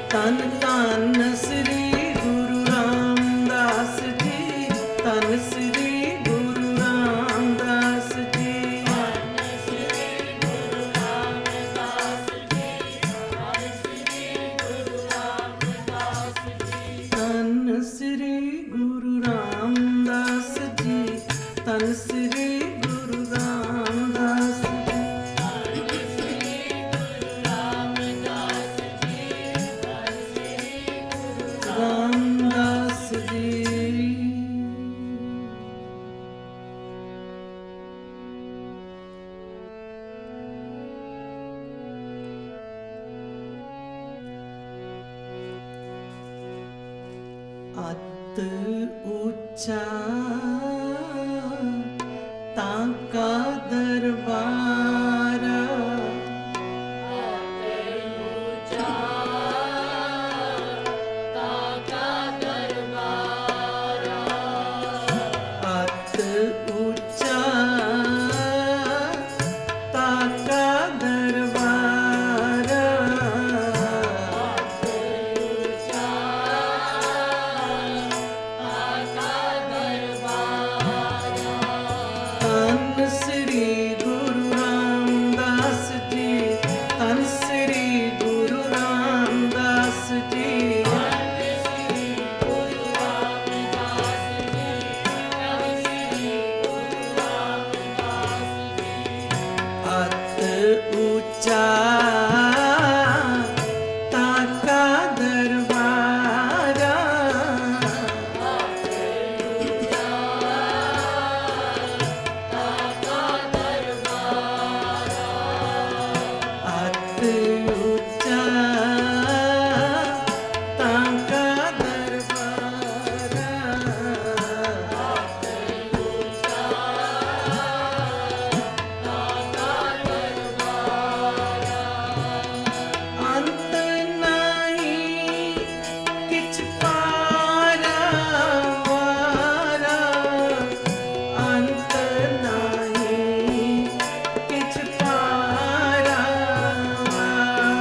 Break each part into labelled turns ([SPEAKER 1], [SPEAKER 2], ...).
[SPEAKER 1] ਧੰਨ ਧੰਨ ਸ੍ਰੀ ਗੁਰੂ ਰਾਮਦਾਸ ਜੀ, ਧੰਨ ਸ੍ਰੀ ਗੁਰੂ ਰਾਮਦਾਸ ਜੀ। ਧੰਨ ਸ੍ਰੀ ਗੁਰੂ ਰਾਮਦਾਸ ਜੀ, ਧੰਨ ਸ੍ਰੀ ਗੁਰੂ ਰਾਮਦਾਸ ਜੀ। ਰਾਮਦਾਸ ਜੀ। ਅਤ ਉੱਚਾ ਤਾਕਾ ਦਰਬਾਰ, ਅਤ ਉੱਚਾ ਤਾਕਾ ਦਰਬਾਰ, ਧੰਨ ਸ੍ਰੀ ਗੁਰੂ ਰਾਮਦਾਸ ਜੀ, ਧੰਨ ਸ੍ਰੀ ਗੁਰੂ ਰਾਮਦਾਸ ਜੀ। ਅਤ ਉੱਚਾ ਤਾਕਾ ਦਰਬਾਰ, ਅਤ ਉੱਚਾ ਤਾਕਾ ਦਰਬਾਰ, ਅੰਤ ਨਹੀਂ ਕਿਛ ਪਾਰਾ ਵਾਰਾ, ਅੰਤ ਨਹੀਂ ਕਿਛ ਪਾਰਾ ਵਾਰਾ,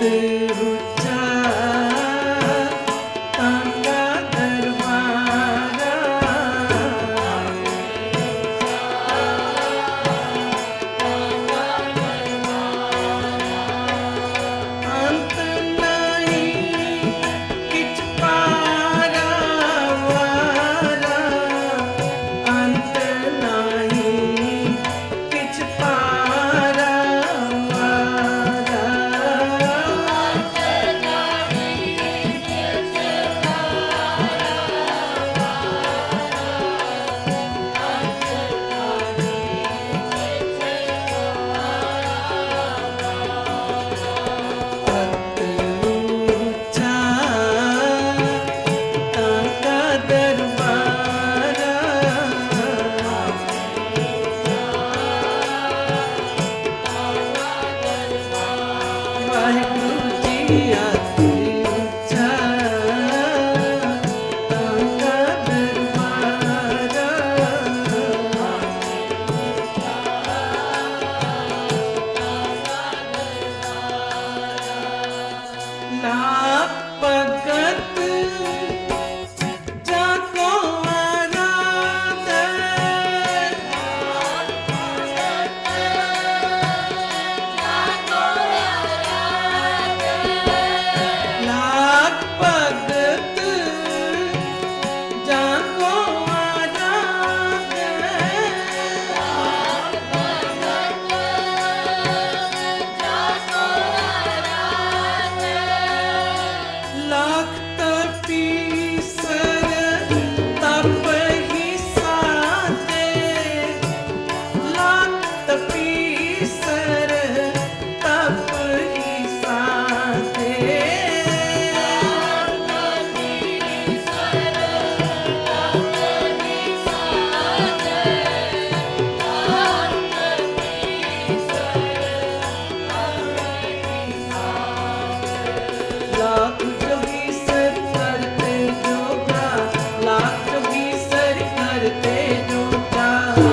[SPEAKER 1] ऊंचा ताका दरबारा अंत नहीं किछ पारा वारा अंत नहीं किछ पारा वारा ऊंचा ताका दरबारा वाहिगुरु जी अति ऊंचा ताका दरबारा लाख भगत जाको आराधे लाख भगत जाको आराधे लाख तपीसर तप ही साथे लाख तपीसर तप ही साथे लाख जोगी सर करते जोगा लाख जोगी सर करते जोगा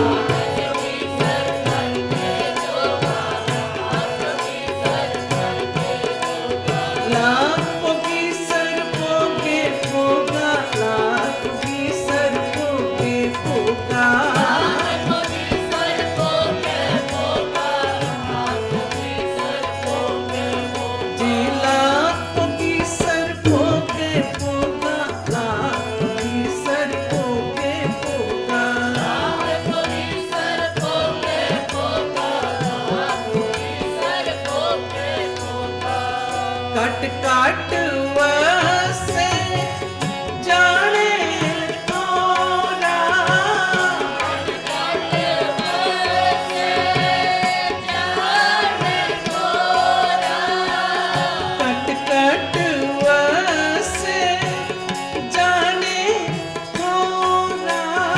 [SPEAKER 1] लाख जोगी सर पोगे पोगा लाख जोगी सर पोगे पोगा जी लाख जोगी सर पोगे पोगा लाख जोगी सर पोगे पोगा कट काट वसे जाने तोरा कट कट वसे जाने तोरा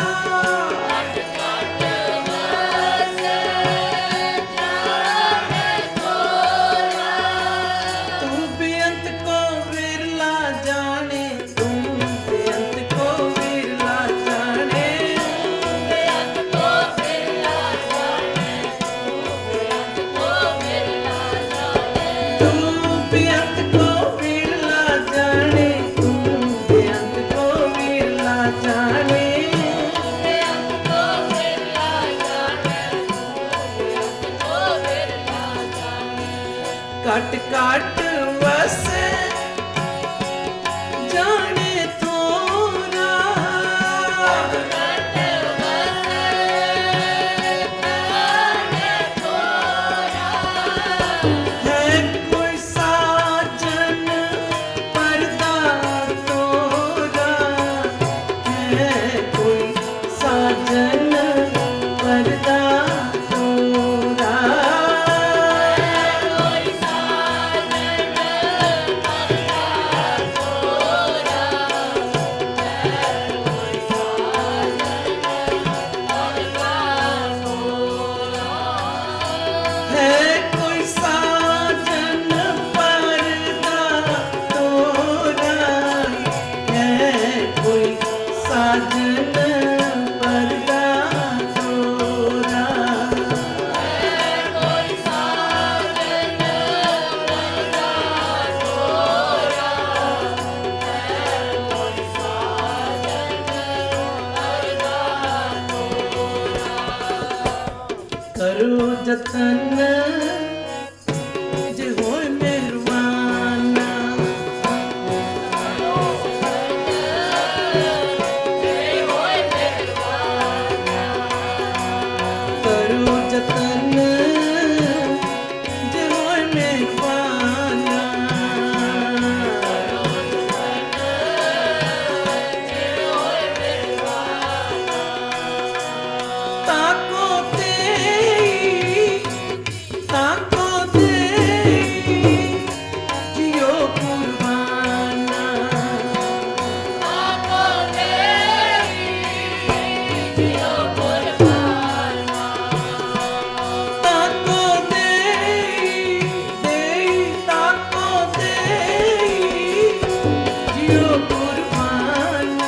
[SPEAKER 1] तू बेअंत को विरला जाने तू बेअंत को विरला जाने तू बेअंत को विरला जाने तू बेअंत को विरला जाने कट काट वसे जाने तोरा है कोई साजन पर्दा तोरा है कोई साजन पर्दा तोरा जतन जे होए मेहरबाना। करो जतन जे होए मेहरबाना। ताको जियो कुर्बाना। ताको जियो कुर्बाना।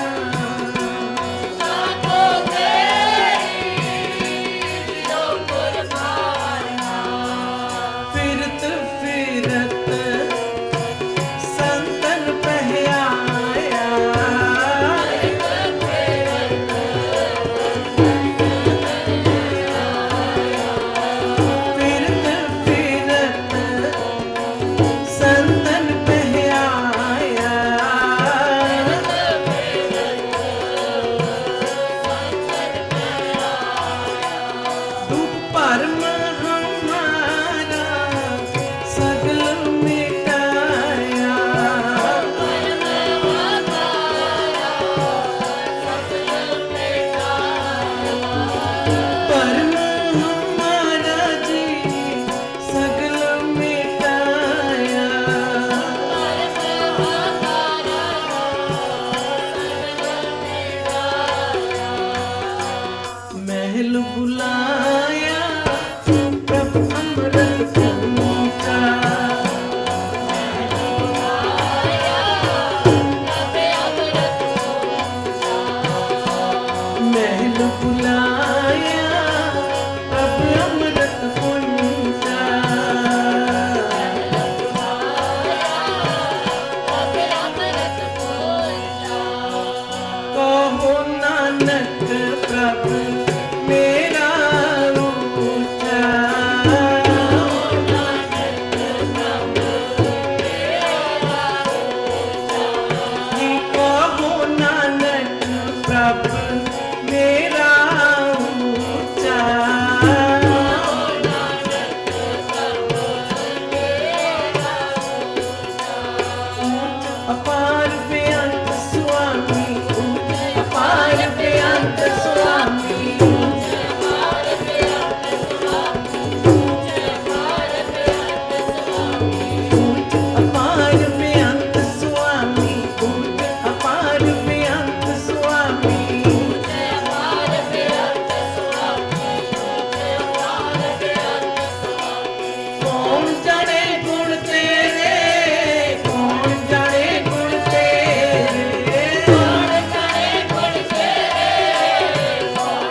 [SPEAKER 1] फिरत फिरत संतन पहयाया। फिरत फिरत संतन पहयाया। दुख भरम हमारा सगल मिटाया। भरम हमारा जी सगल मिटाया। महल बुलाया प्रभ अमृत पूजा। महल बुलाया प्रभ अमृत पूजा। कहो नानक प्रभ मेरा ऊंचा। जी कहो नानक प्रभ मेरा ऊंचा। ऊंच अपार बेअंत स्वामी। ऊंच अपार बेअंत स्वामी। ऊंच अपार बेअंत स्वामी। ऊंच अपार बेअंत स्वामी। कौन जाने गुण तेरे। कौन जाने गुण तेरे। कौन जाने गुण तेरे।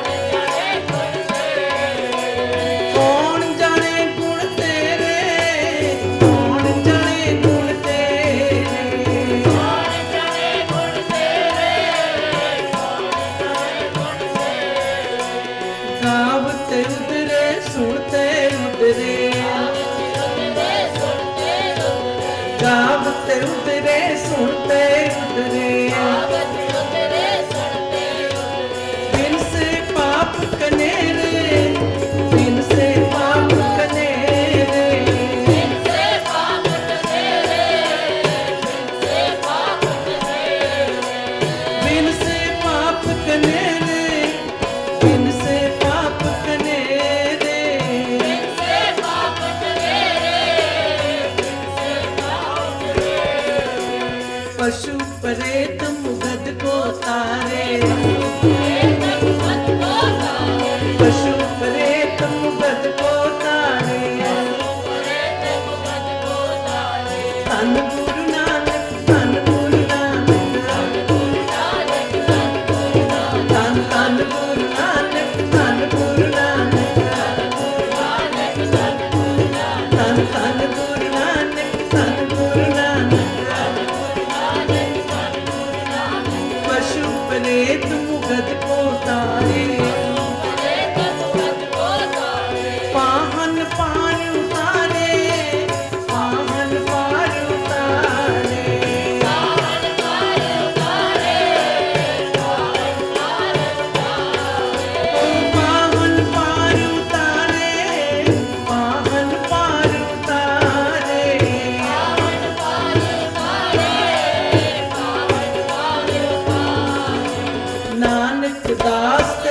[SPEAKER 1] कौन जाने गुण तेरे। कौन जाने गुण तेरे। गावते उतरे सुनते उतरे। गावते उतरे सुनते उतरे। बिन से पाप कनेरे। बिन से पाप कनेरे। बिन से पाप कनेरे। बिन से पाप कनेरे। पशु प्रेत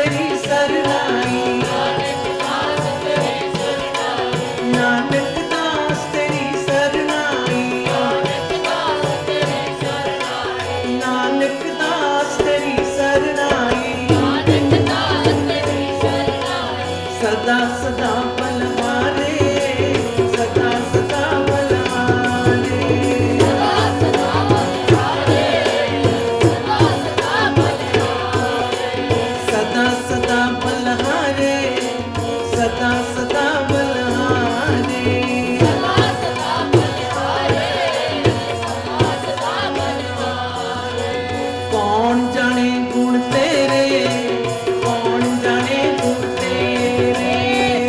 [SPEAKER 1] ਤੇਰੀ ਸਰਨਾਈ, ਨਾਨਕ ਦਾਸ ਤੇਰੀ ਸਰਨਾਈ, ਨਾਨਕ ਦਾਸ ਤੇਰੀ ਸਰਨਾਈ, ਨਾਨਕ ਦਾਸ ਤੇਰੀ ਸਰਨਾਈ, ਸਦਾ ਸਦਾ ਬਲਹਾਰੇ, ਸਦਾ ਸਦਾ ਬਲਹਾਰੇ, ਸਦਾ ਸਦਾ ਬਲਹਾਰੇ, ਸਦਾ ਸਦਾ ਬਲਹਾਰੇ। ਕੌਣ ਜਾਣੇ ਗੁਣ ਤੇਰੇ, ਕੌਣ ਜਾਣੇ ਗੁਣ ਤੇਰੇ,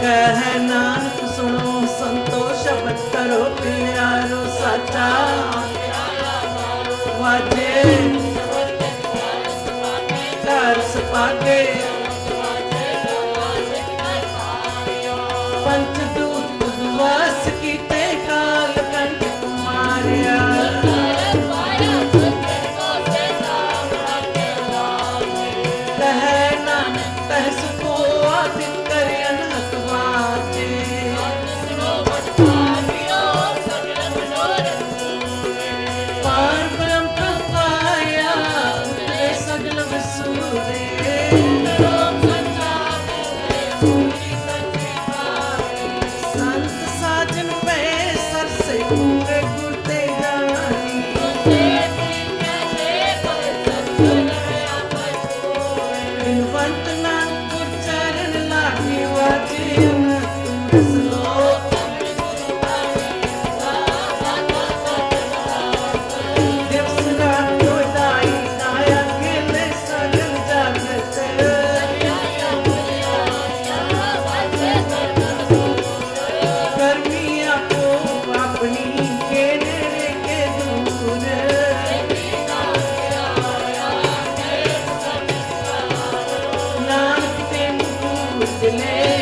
[SPEAKER 1] ਕਹਿ ਨਾਨਕ ਸੁਣੋ ਸੰਤੋ ਸ਼ਬਦ ਕਰੋ ਪਿਆਰੋ ਸਾਚਾ ਵਾਜੇ ਘਰ ਸਪਾਗੇ ਪੰਚ ਦੂਤ ਉਦਵਾਸ ਕੀਤੇ ਕਾਲ ਕੰਠ ਕੁਮਾਰਿਆ ਕਹਿ ਨਾਨਕ ਕਹਿ ਸੁਖੋ ਆਦਿ ਕਰਿ ਅਨਹਤ ਵਾਜੇ ਪਾਰ ਬ੍ਰਹਮ ਪ੍ਰਪਾਇਆ ਉਤਰੇ ਸਗਲ ਵਸੂਰੇ ਸੰਤ ਸਾਜਨ ਪੈ ਸਰਸੇ ਪੂਰੇ ਗੁਰ ਤੇ ਜਾਣੀ ਬਿਨਵੰਤ ਨਾਨਕ ਗੁਰ ਚਰਨ ਲਾਗੇ ਵਾਜੇ ਤੂੰ ਸਲੋਕ ਦਿਵਸ ਰਾਤ ਦੋਇ ਦਾਇਆ ਖੇਲੇ ਸਗਲ ਜਗਤ ਕਰਮੀ ਆਪੋ ਆਪਣੀ ਕੇ ਨੇੜੇ ਕੇ ਦੂਰ ਨਾਨਕ ਤੇ ਮੁਕੂਰ ਦਿਲੇ